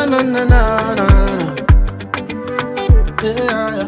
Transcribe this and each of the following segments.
na na na na. Yeah.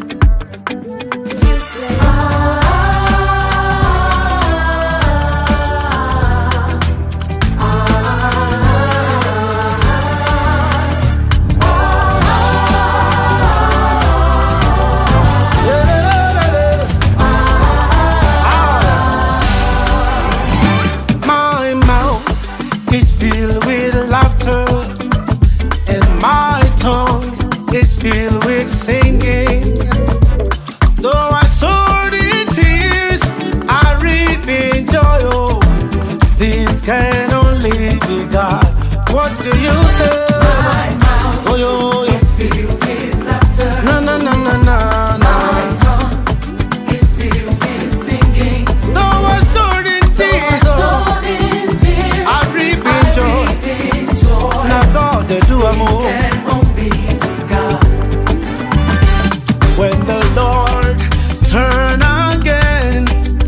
My mouth is filled with laughter, and my tongue is filled with singing. Though I sowed in tears, I reap in joy. Oh, this can only be God. What do you say? My mouth is filled with laughter. Na na na na na na. My tongue is filled with singing. Though I sowed in tears, I reap in joy. Now God, they do a move. When the Lord turn again,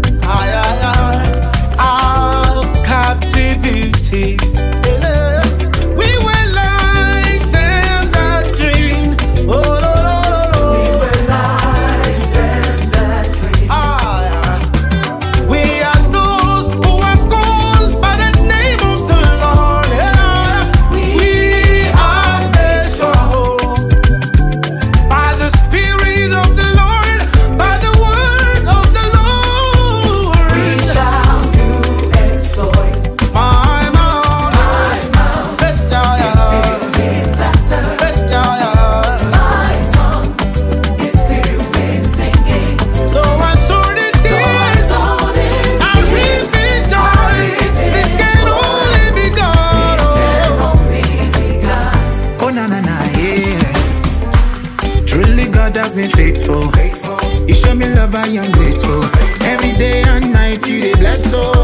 our captivity, we were like them that dream. Oh, no, no, no. We were like them that dream. We are those who are called by the name of the Lord. We are made strong by the Spirit of the Lord, by the word of the Lord. We shall do exploits. My mouth, is filled with laughter. My tongue is filled with singing. though I sowed in tears, I reap in joy. This can only be God. Oh na na na, yeah. Truly God has been faithful. You show me love, I am grateful. Every day and night you dey bless, oh.